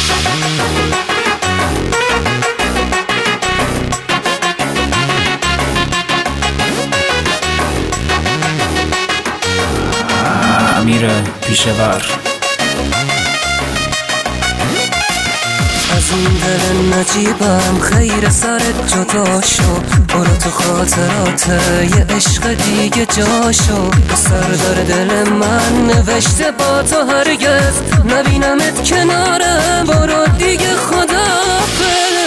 امیر پیشور. از این دل نجیبم خیر سرت جدا شو، برو تو خاطرات یه عشق دیگه جا شو. سردار دل من نوشته با تو هرگز نبینمت کنارم، برو دیگه خداحافظ.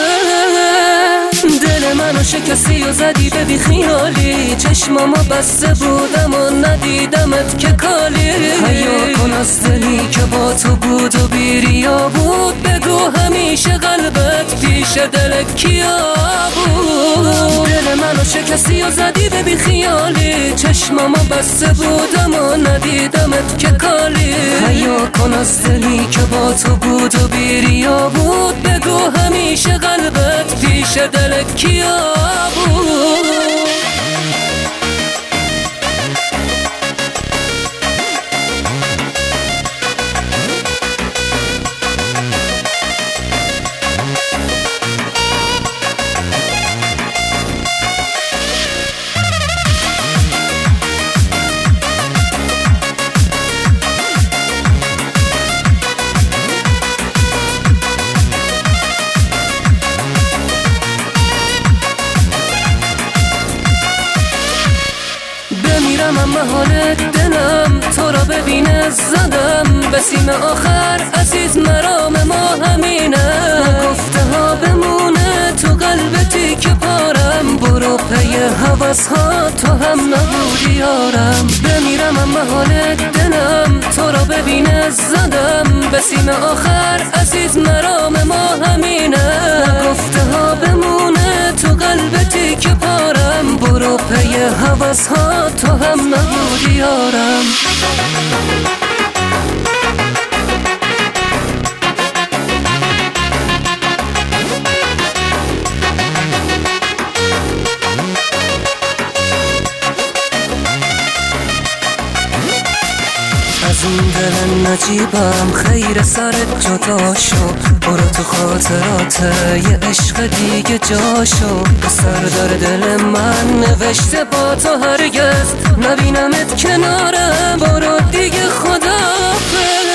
دل منو شکستی و زدی به بی خیالی، چشمامو بسته بودم و ندیدمت که کالی. حیا کن از دلی که با تو بود و بیریا بود، بگو همیشه قلبت پیش دل کیا بود. دل منو شکستی و زدی به بی خیالی، چشمامو بسته بودم و ندیدمت که کالی. حیا کن از دلی که با تو بود و بیریا بود، بگو همیشه قلبت پیش دل کیا بود. بمیرم اما حال دلم تو را ببینه، زدم به سیم آخر عزیز مرام ما همینه. گفته ها بمونه تو قلبتی که پارم، برو پی حوث ها تو هم نبودی یارم. بمیرم اما حال دلم تو را ببینه، زدم به سیم آخر عزیز مرام ما همینه. گفته ها بمونه تو قلبتی که پارم، برو پی حوث ها تو هم نبودی یارم. از این دل نجیبم خیر سرت جدا شو، برو تو خاطرات یه عشق دیگه جا شو. سردار دل من نوشته با تو هرگز نبینمت کنارم، برو دیگه خداحافظ.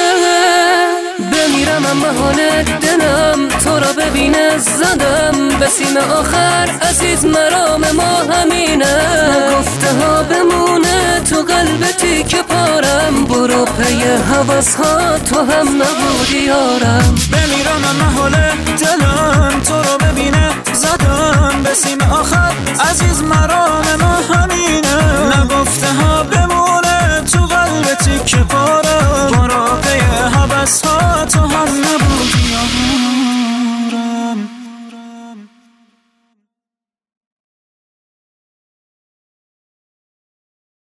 بمیرم اما حال دلم تو را ببینه، زدم به سیم آخر عزیز مرام ما همینه. گفته ها بمونه تو قلبتی که پارم، برو پی حوث ها تو هم نبودی یارم. بمیرم اما حال دلم تو را ببینه، زدم به سیم آخر عزیز مرام ما همینه. نگفته ها بمونه تو قلبتی که